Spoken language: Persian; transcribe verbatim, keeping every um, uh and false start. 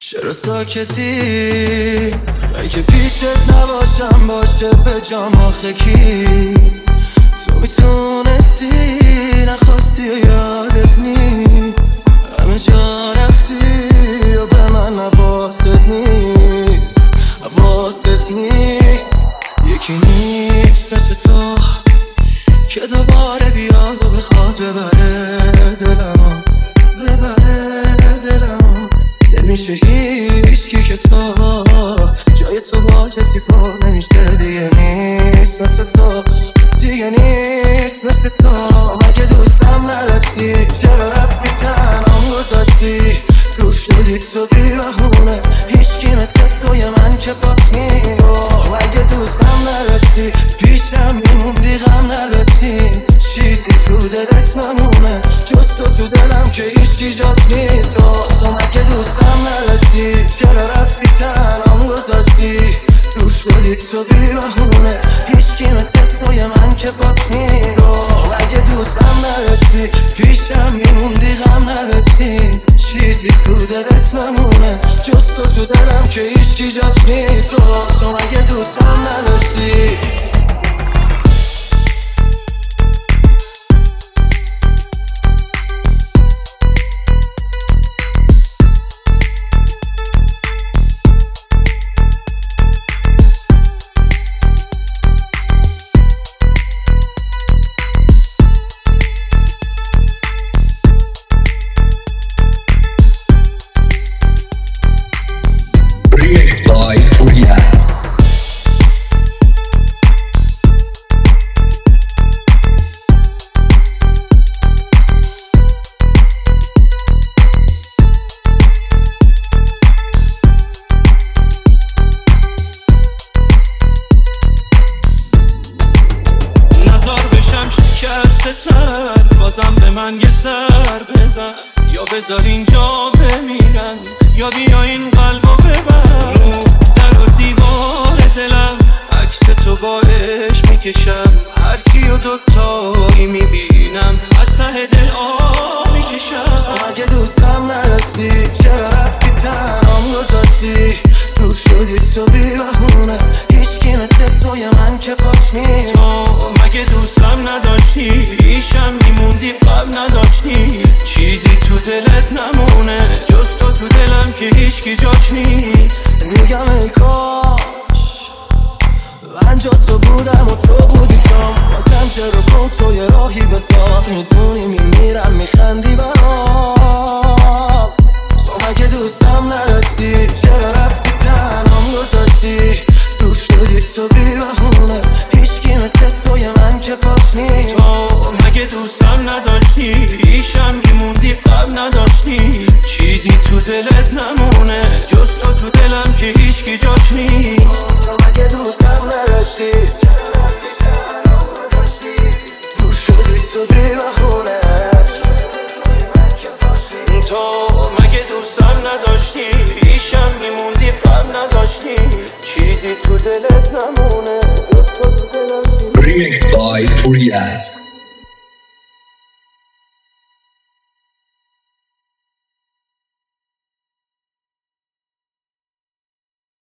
چرا ساکتی؟ اگه پیشت نباشم باشه به جام آخه کی؟ تو میتونستی نخواستی و یادت نیست، همه جا رفتی و به من حواست نیست، حواست نیست. یکی نیست مثل تو که دوباره بیاد و بخواد ببره دلمو، ببره دلمو. نمیشه هیچکی که تو جای تو با کسی پر نمیشه. دیگه نیست مثل تو، دیگه نیست مثل تو. مگه دوستم نداشتی؟ چرا رفتی تنهام گذاشتی؟ دور شدی تو بی بهونه، هیچکی مثل توی من که پاک نیست. تو مگه دوستم نداشتی؟ پیشم میموندی غم نداشتی، چیزی تو دلت نمونه جز تو تو دلم که هیچکی جات نیست. تو تو مگه دوستم نداشتی؟ چرا رفتی تنهام گذاشتی؟ دور شدی تو بی بهونه، هیچکی مثل توی من که پاک نیست. تو مگه دوستم نداشتی؟ پیشم میموندی غم نداشتی، چیزی تو دلت نمونه جز تو تو دلم که هیچکی جات نیست. تو تو مگه دوستم نداشتی؟ تر بازم به من یه سر بزن، یا بذار اینجا بمیرم یا بیا این قلبو ببر. رو در و دیوار دلم عکس تو با عشق میکشم، هر کیو دوتایی میبینم از ته دل آه میکشم. تو مگه دوستم نداشتی؟ چرا رفتی تنهام گذاشتی؟ دور شدی تو بی بهونه، هیچکی مثل توی من که پاک نیست. تو مگه دوستم نداشتی؟ پیشم میموندی غم نداشتی، چیزی تو دلت نمونه جز تو تو دلم که هیچکی جاش نیست. میگم ای کاش من جا تو بودم و تو بودی جام، بازم چرا کن تو یه راهی بساز، میدونی میمیرم میخندی برام. تو مگه دوستم نداشتی؟ چرا رفتی تنهام گذاشتی؟ دور شدی تو بی بهونه، هیچکی مثل توی من که پاک نیست. تو مگه دوستم نداشتی؟ پیشم میموندی غم نداشتی، چیزی تو دلت نمونه جز تو تو دلم که هیچکی جاش نیست. تو مگه دوستم نداشتی؟ چرا رفتی تنهام گذاشتی؟ دور شدی تو بی بهونه، تو مگه دوستم نداشتی؟ پیشم میموندی غم نداشتی، چیزی تو دلت نمونه. Remix by Uriel.